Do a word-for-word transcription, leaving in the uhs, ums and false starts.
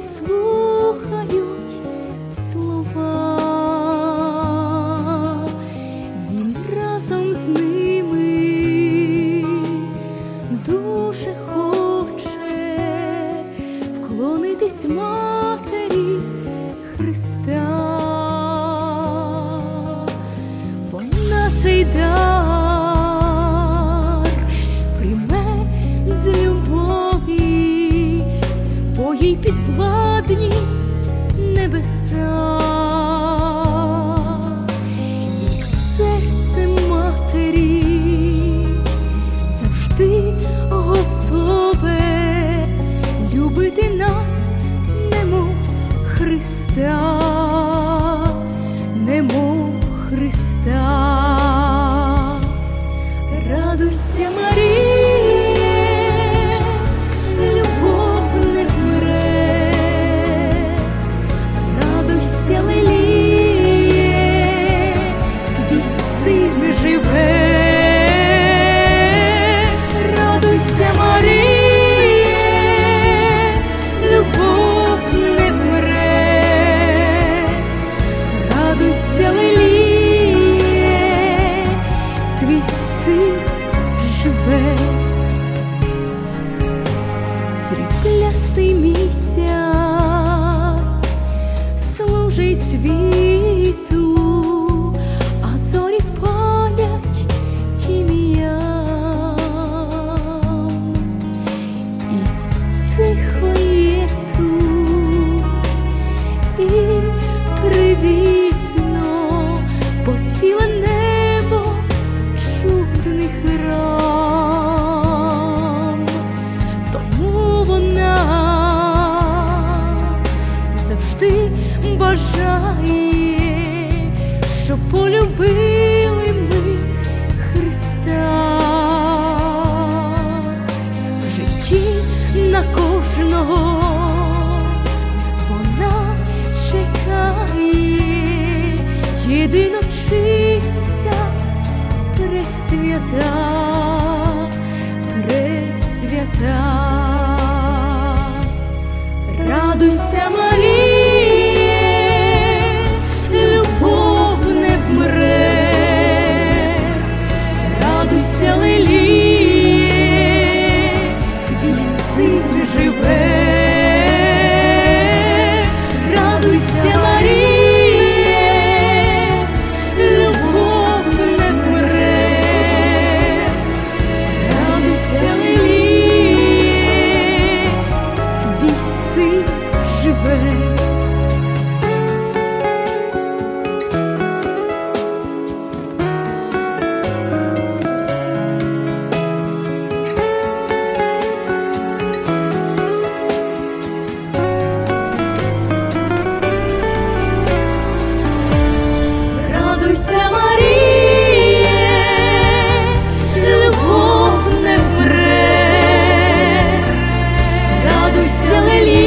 слухають слова, він разом з ними дуже хоче вклонитись Матері Христа. Вона цей дар прийме з любові, бо їй підвладні небеса. І серце Матері завжди готове любити нас, немов Христа, немов Христа. Радуйся, Маріє, любов не вмре. Радуйся, Леліє, твій син живе. Радуйся, Маріє, любов не вмре. Радуйся, Леліє, твій син живе. Сріблястий місяць служить світу, а зорі палять тім'ян. І тихо є тут, і привітно, бо ціле небо чудних рам. Тому вона завжди бажає, щоб полюбили ми Христа. В житті на кожного вона чекає, єдино чиста, пресвята, пресвята. Радуйся, Маріє, любов не вмре. Радуйся, Леліє, твій син живе. Радуйся, Маріє, любов не вмре. Радуйся, Леліє, твій син живе. Радуйся, Маріє, любов не вмре. Радуйся, Леліє,